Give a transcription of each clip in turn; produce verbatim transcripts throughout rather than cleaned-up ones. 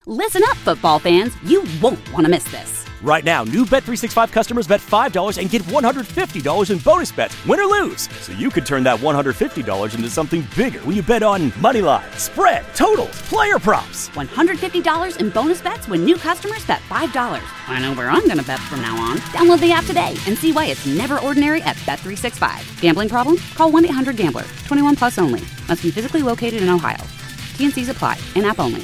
Listen up, football fans. You won't want to miss this. Right now, new Bet three sixty-five customers bet five dollars and get one hundred fifty dollars in bonus bets, win or lose. So you could turn that one hundred fifty dollars into something bigger when you bet on money line, spread, totals, player props. one hundred fifty dollars in bonus bets when new customers bet five dollars. I know where I'm going to bet from now on. Download the app today and see why it's never ordinary at Bet three sixty-five. Gambling problem? Call one eight hundred gambler. twenty-one plus only. Must be physically located in Ohio. T and C's apply. In-app only.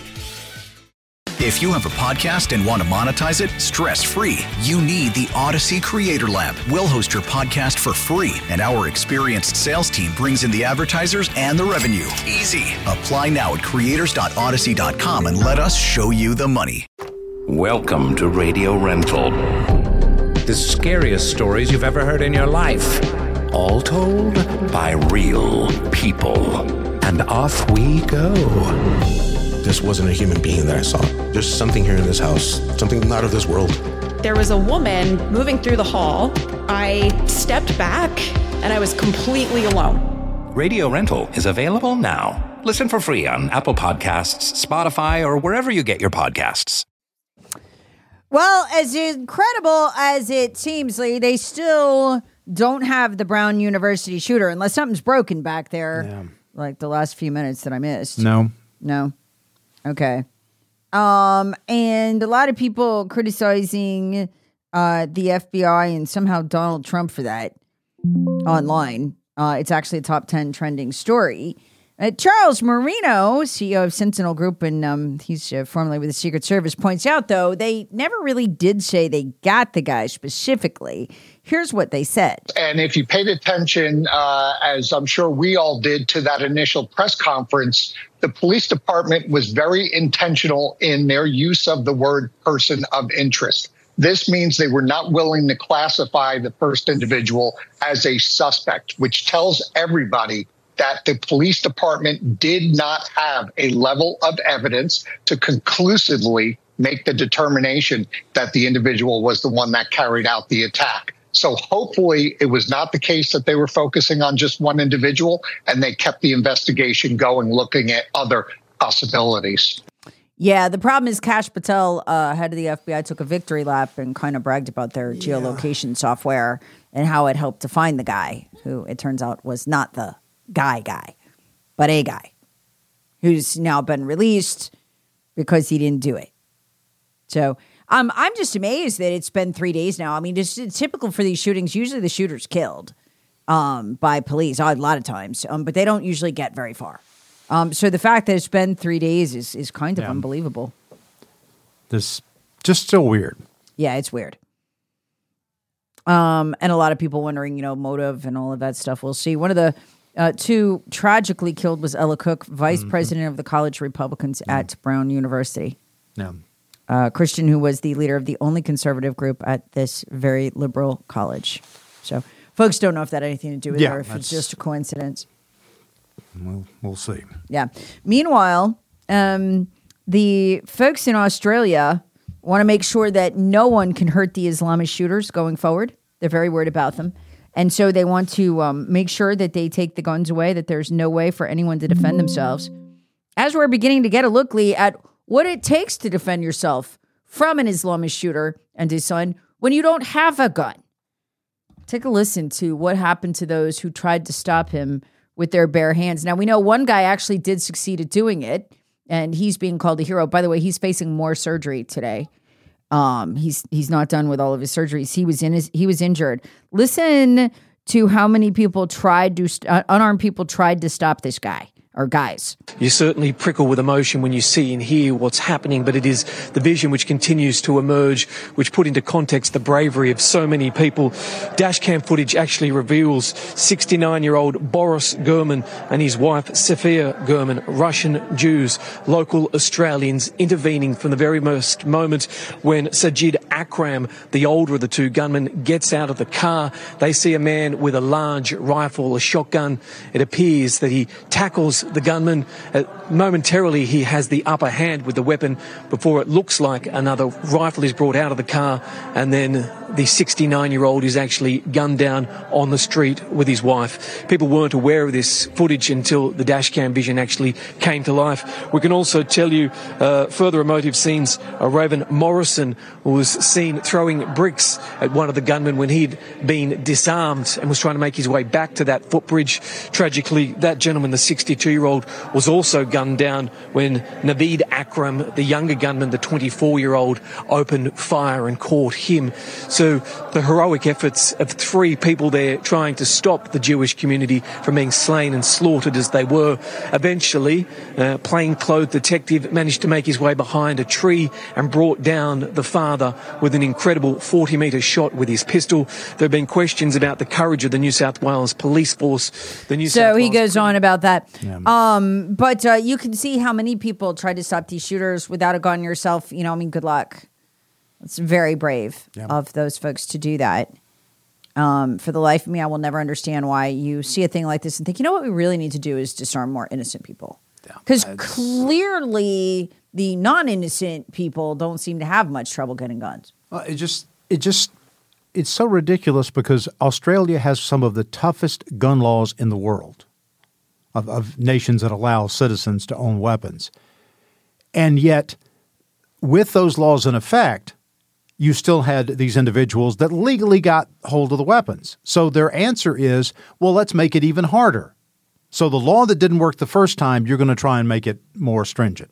If you have a podcast and want to monetize it stress-free, you need the Odyssey Creator Lab. We'll host your podcast for free, and our experienced sales team brings in the advertisers and the revenue. Easy. Apply now at creators dot odyssey dot com and let us show you the money. Welcome to Radio Rental. The scariest stories you've ever heard in your life. All told by real people. And off we go. This wasn't a human being that I saw. There's something here in this house, something not of this world. There was a woman moving through the hall. I stepped back and I was completely alone. Radio Rental is available now. Listen for free on Apple Podcasts, Spotify, or wherever you get your podcasts. Well, as incredible as it seems, Lee, they still don't have the Brown University shooter unless something's broken back there, yeah. Like the last few minutes that I missed. No. No. Okay. Um, and a lot of people criticizing uh, the F B I and somehow Donald Trump for that online. Uh, it's actually a top ten trending story. Uh, Charles Marino, C E O of Sentinel Group, and um, he's uh, formerly with the Secret Service, points out, though, they never really did say they got the guy specifically. Here's what they said. And if you paid attention, uh, as I'm sure we all did, to that initial press conference, the police department was very intentional in their use of the word person of interest. This means they were not willing to classify the first individual as a suspect, which tells everybody that the police department did not have a level of evidence to conclusively make the determination that the individual was the one that carried out the attack. So hopefully it was not the case that they were focusing on just one individual and they kept the investigation going, looking at other possibilities. Yeah, the problem is Kash Patel, uh, head of the F B I, took a victory lap and kind of bragged about their yeah. geolocation software and how it helped to find the guy, who it turns out was not the guy guy, but a guy who's now been released because he didn't do it. So um, I'm just amazed that it's been three days now. I mean, it's, it's typical for these shootings. Usually the shooter's killed um, by police a lot of times, um, but they don't usually get very far. Um, so the fact that it's been three days is, is kind of yeah. unbelievable. This just still weird. Yeah, it's weird. Um, and a lot of people wondering, you know, motive and all of that stuff. We'll see. One of the uh, two tragically killed was Ella Cook, vice mm-hmm. president of the College Republicans mm-hmm. at Brown University. Yeah. Uh, Christian, who was the leader of the only conservative group at this very liberal college. So folks don't know if that had anything to do with yeah, it or if it's just a coincidence. We'll, we'll see. Yeah. Meanwhile, um, the folks in Australia want to make sure that no one can hurt the Islamist shooters going forward. They're very worried about them. And so they want to um, make sure that they take the guns away, that there's no way for anyone to defend themselves. As we're beginning to get a look, Lee, at what it takes to defend yourself from an Islamist shooter and his son when you don't have a gun. Take a listen to what happened to those who tried to stop him with their bare hands. Now, we know one guy actually did succeed at doing it, and he's being called a hero. By the way, he's facing more surgery today. Um, he's he's not done with all of his surgeries. He was in his he was injured. Listen to how many people tried to uh, unarmed people tried to stop this guy. Or guys. You certainly prickle with emotion when you see and hear what's happening, but it is the vision which continues to emerge, which put into context the bravery of so many people. Dashcam footage actually reveals sixty-nine-year-old Boris Gurman and his wife Sofia Gurman, Russian Jews, local Australians, intervening from the very first moment when Sajid Akram, the older of the two gunmen, gets out of the car. They see a man with a large rifle, a shotgun. It appears that he tackles the gunman. Uh, momentarily, he has the upper hand with the weapon before it looks like another rifle is brought out of the car, and then the sixty-nine-year-old is actually gunned down on the street with his wife. People weren't aware of this footage until the dash cam vision actually came to life. We can also tell you uh, further emotive scenes. Uh, Raven Morrison was seen throwing bricks at one of the gunmen when he'd been disarmed and was trying to make his way back to that footbridge. Tragically, that gentleman, the sixty-two-year-old, was also gunned down when Naveed Akram, the younger gunman, the twenty-four-year-old, opened fire and caught him. So the heroic efforts of three people there trying to stop the Jewish community from being slain and slaughtered as they were. Eventually, a plainclothes detective managed to make his way behind a tree and brought down the father with an incredible forty-metre shot with his pistol. There have been questions about the courage of the New South Wales police force. The New so South he Wales goes on about that. Yeah. Um, but uh, you can see how many people try to stop these shooters without a gun yourself. You know, I mean, good luck. It's very brave Yeah. of those folks to do that. Um, for the life of me, I will never understand why you see a thing like this and think, you know what we really need to do is disarm more innocent people. Because Yeah, clearly the non-innocent people don't seem to have much trouble getting guns. Well, it just, it just, it's so ridiculous because Australia has some of the toughest gun laws in the world of, of nations that allow citizens to own weapons. And yet, with those laws in effect, you still had these individuals that legally got hold of the weapons. So their answer is, well, let's make it even harder. So the law that didn't work the first time, you're going to try and make it more stringent.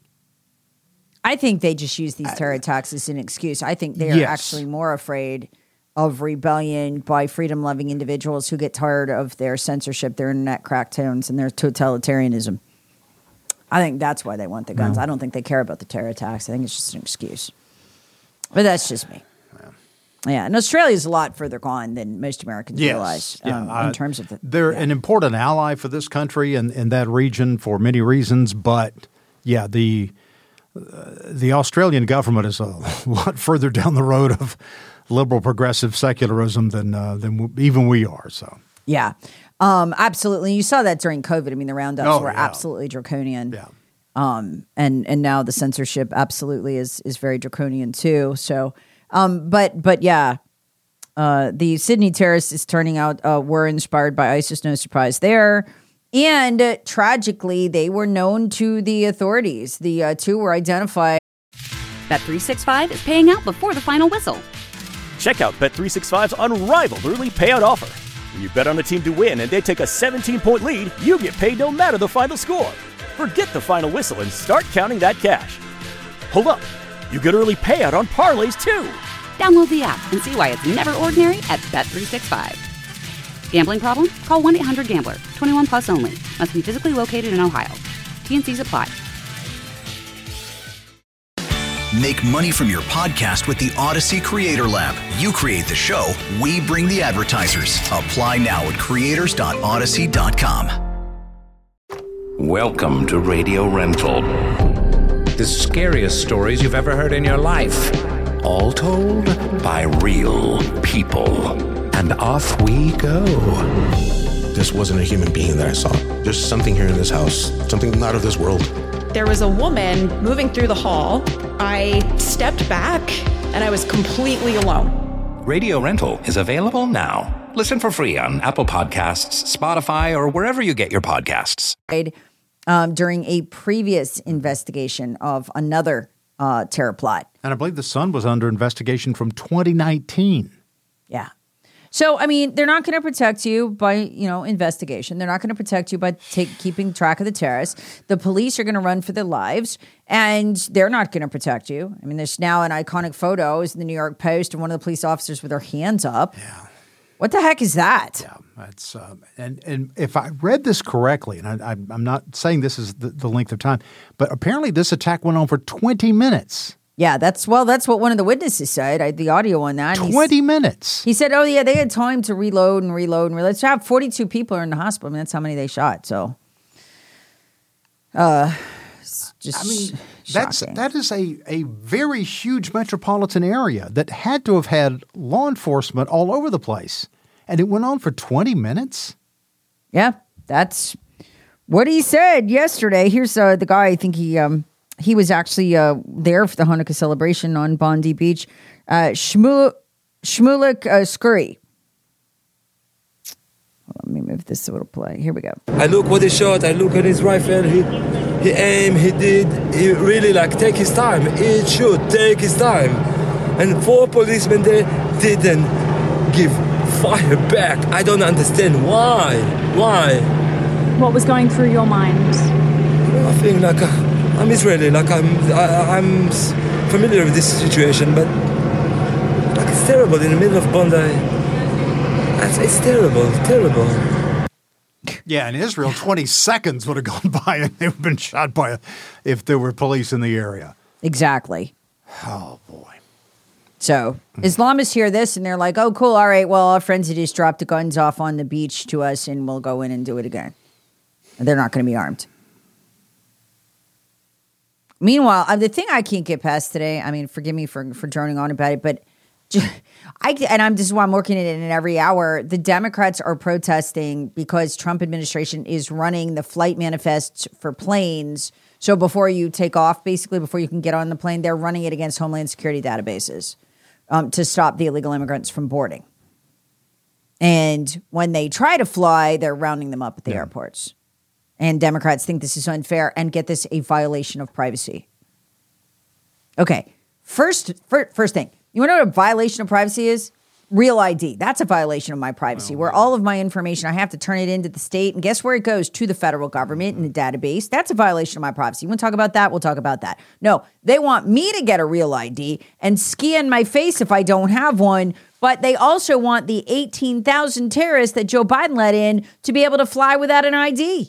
I think they just use these terror attacks as an excuse. I think they are Yes. actually more afraid of rebellion by freedom-loving individuals who get tired of their censorship, their internet crackdowns, and their totalitarianism. I think that's why they want the guns. No. I don't think they care about the terror attacks. I think it's just an excuse. But that's just me. Yeah, and Australia's a lot further gone than most Americans realize Yeah, um, uh, in terms of the. They're yeah. an important ally for this country and in that region for many reasons, but yeah, the uh, the Australian government is a lot further down the road of liberal progressive secularism than uh, than w- even we are. So Yeah, um, absolutely. You saw that during COVID. I mean, the roundups Oh, were yeah. absolutely draconian. yeah, Um, and and now the censorship absolutely is is very draconian too. So, um, but but yeah, uh, the Sydney terrorists is turning out uh, were inspired by ISIS. No surprise there. And uh, tragically, they were known to the authorities. The uh, two were identified. Bet three sixty-five is paying out before the final whistle. Check out Bet three sixty-five's unrivaled early payout offer. When you bet on a team to win and they take a seventeen-point lead, you get paid no matter the final score. Forget the final whistle and start counting that cash. Hold up. You get early payout on parlays too. Download the app and see why it's never ordinary at Bet three sixty-five. Gambling problem? Call one eight hundred gambler. twenty-one plus only. Must be physically located in Ohio. T N Cs apply. Make money from your podcast with the Odyssey Creator Lab. You create the show, we bring the advertisers. Apply now at creators dot odyssey dot com. Welcome to Radio Rental. The scariest stories you've ever heard in your life. All told by real people. And off we go. This wasn't a human being that I saw. There's something here in this house, something not of this world. There was a woman moving through the hall. I stepped back and I was completely alone. Radio Rental is available now. Listen for free on Apple Podcasts, Spotify, or wherever you get your podcasts. Um, during a previous investigation of another uh, terror plot. and I believe the son was under investigation from twenty nineteen. Yeah. So, I mean, they're not going to protect you by, you know, investigation. They're not going to protect you by take, keeping track of the terrorists. The police are going to run for their lives, and they're not going to protect you. I mean, there's now an iconic photo is in the New York Post of one of the police officers with their hands up. Yeah. What the heck is that? Yeah, that's um, and and if I read this correctly, and I, I, I'm not saying this is the, the length of time, but apparently this attack went on for twenty minutes. Yeah, that's well, that's what one of the witnesses said. I, the audio on that. Twenty minutes. He said, "Oh yeah, they had time to reload and reload and reload." Let's have forty-two people are in the hospital. I mean, that's how many they shot. So, uh, it's just I mean, That's Shocking. that is a, a very huge metropolitan area that had to have had law enforcement all over the place. And it went on for twenty minutes? Yeah, that's what he said yesterday. Here's uh, the guy, I think he um, he was actually uh, there for the Hanukkah celebration on Bondi Beach. Uh, Shmul- Shmulik uh, Scurry. Let me move this a little play. Here we go. I look what he shot. I look at his rifle. He he aimed. He did. He really like take his time. He should take his time. And four policemen there didn't give fire back. I don't understand why. Why? What was going through your mind? I feel like uh, I'm Israeli. Like I'm I, I'm familiar with this situation, but like it's terrible in the middle of Bondi. It's, it's terrible, terrible. Yeah, in Israel, twenty seconds would have gone by and they would have been shot by if there were police in the area. Exactly. Oh, boy. So Islamists hear this and they're like, oh, cool. All right, well, our friends have just dropped the guns off on the beach to us and we'll go in and do it again. And they're not going to be armed. Meanwhile, uh, the thing I can't get past today, I mean, forgive me for, for droning on about it, but just, I, and I'm, this is why I'm looking at it in every hour. The Democrats are protesting because Trump administration is running the flight manifests for planes. So before you take off, basically before you can get on the plane, they're running it against Homeland Security databases um, to stop the illegal immigrants from boarding. And when they try to fly, they're rounding them up at the yeah. airports. And Democrats think this is unfair and get this a violation of privacy. Okay, first, first, first thing. You want to know what a violation of privacy is? Real I D. That's a violation of my privacy, oh, where all of my information, I have to turn it into the state. And guess where it goes? To the federal government in the database. That's a violation of my privacy. You want to talk about that? We'll talk about that. No, they want me to get a real I D and scan my face if I don't have one. But they also want the eighteen thousand terrorists that Joe Biden let in to be able to fly without an I D.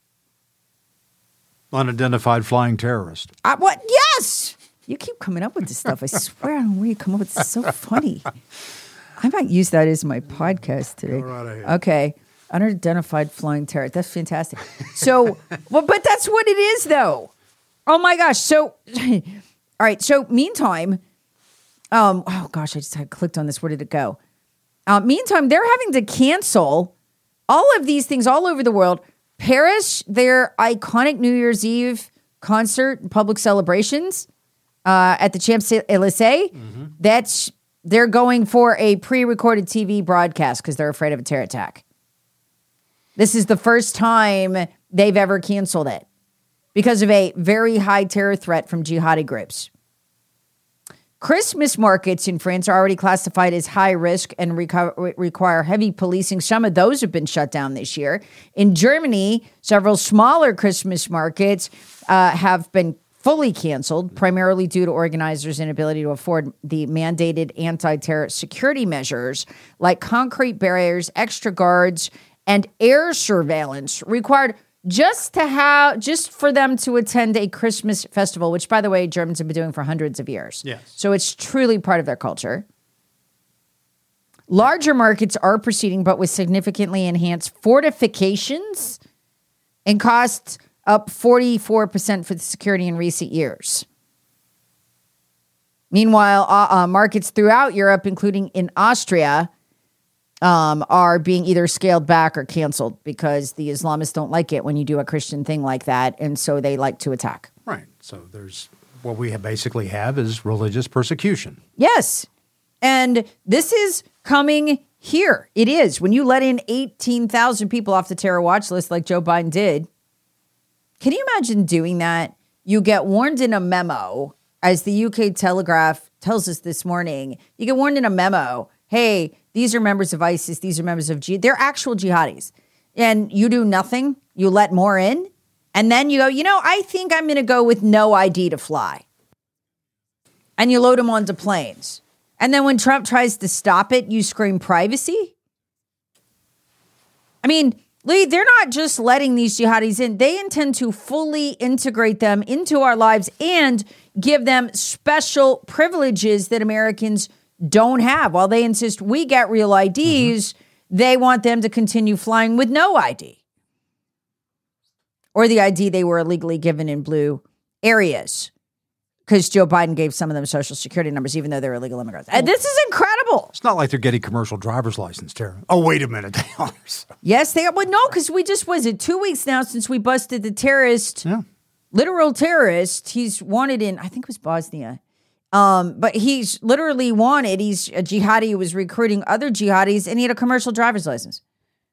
Unidentified flying terrorist. Uh, what? Yes! You keep coming up with this stuff. I swear I don't know where you come up with this. It's so funny. I might use that as my podcast today. Right okay. Unidentified flying terrorist. That's fantastic. So, well, but that's what it is, though. Oh, my gosh. So, all right. So, meantime, um, oh, gosh, I just had clicked on this. Where did it go? Uh, meantime, they're having to cancel all of these things all over the world. Paris, their iconic New Year's Eve concert and public celebrations uh, at the Champs-Élysées, mm-hmm. that's they're going for a pre-recorded T V broadcast because they're afraid of a terror attack. This is the first time they've ever canceled it because of a very high terror threat from jihadi groups. Christmas markets in France are already classified as high risk and reco- require heavy policing. Some of those have been shut down this year. In Germany, several smaller Christmas markets uh, have been fully canceled, primarily due to organizers' inability to afford the mandated anti-terror security measures like concrete barriers, extra guards, and air surveillance required just to have, just for them to attend a Christmas festival, which, by the way, Germans have been doing for hundreds of years. Yes. So it's truly part of their culture. Larger markets are proceeding, but with significantly enhanced fortifications and costs up forty-four percent for the security in recent years. Meanwhile, uh, uh, markets throughout Europe, including in Austria, Um, are being either scaled back or canceled because the Islamists don't like it when you do a Christian thing like that, and so they like to attack. Right. So there's what we have basically have is religious persecution. Yes. And this is coming here. It is. When you let in eighteen thousand people off the terror watch list like Joe Biden did, can you imagine doing that? You get warned in a memo, as the U K Telegraph tells us this morning, you get warned in a memo, hey, these are members of ISIS. These are members of jihad. They're actual jihadis. And you do nothing. You let more in. And then you go, you know, I think I'm going to go with no I D to fly. And you load them onto planes. And then when Trump tries to stop it, you scream privacy. I mean, Lee, they're not just letting these jihadis in. They intend to fully integrate them into our lives and give them special privileges that Americans don't have. While they insist we get real I Ds, mm-hmm. they want them to continue flying with no I D. Or the I D they were illegally given in blue areas. because Joe Biden gave some of them social security numbers, even though they're illegal immigrants. And this is incredible. It's not like they're getting commercial driver's license, Tara. Oh, wait a minute. They are. Yes, they are. Well, no, because we just, was it two weeks now since we busted the terrorist, yeah. literal terrorist. He's wanted in, I think it was Bosnia. Um, but he's literally wanted. He's a jihadi who was recruiting other jihadis, and he had a commercial driver's license.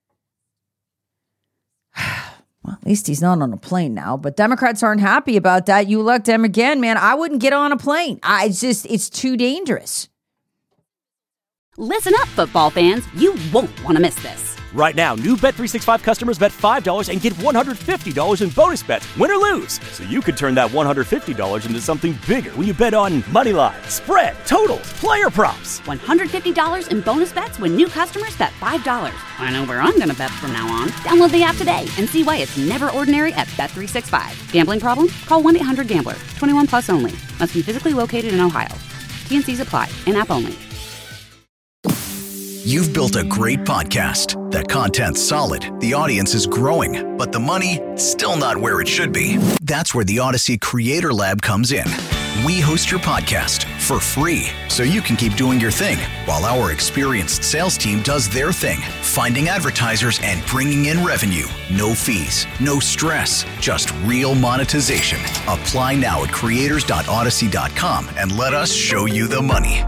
Well, at least he's not on a plane now, but Democrats aren't happy about that. You elect him again, man. I wouldn't get on a plane. I it's just, it's too dangerous. Listen up, football fans. You won't want to miss this. Right now, new Bet three sixty-five customers bet five dollars and get one hundred fifty dollars in bonus bets, win or lose. So you could turn that one hundred fifty dollars into something bigger when you bet on money line, spread, totals, player props. one hundred fifty dollars in bonus bets when new customers bet five dollars. I know where I'm going to bet from now on. Download the app today and see why it's never ordinary at Bet three sixty-five. Gambling problem? Call one eight hundred gambler. twenty-one plus only. Must be physically located in Ohio. T N Cs apply. In-app only. You've built a great podcast. The content's solid, the audience is growing, but the money, still not where it should be. That's where the Odyssey Creator Lab comes in. We host your podcast for free, so you can keep doing your thing, while our experienced sales team does their thing, finding advertisers and bringing in revenue. No fees, no stress, just real monetization. Apply now at creators dot odyssey dot com and let us show you the money.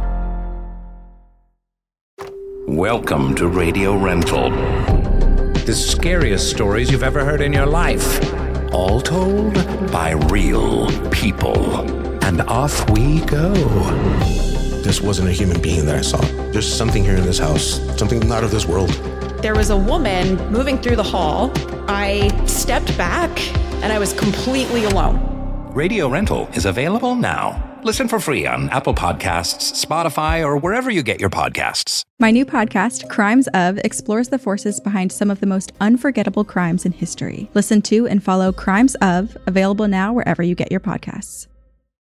Welcome to Radio Rental. The scariest stories you've ever heard in your life. All told by real people. And off we go. This wasn't a human being that I saw. There's something here in this house, something not of this world. There was a woman moving through the hall. I stepped back and I was completely alone. Radio Rental is available now. Listen for free on Apple Podcasts, Spotify, or wherever you get your podcasts. My new podcast, Crimes Of, explores the forces behind some of the most unforgettable crimes in history. Listen to and follow Crimes Of, available now wherever you get your podcasts.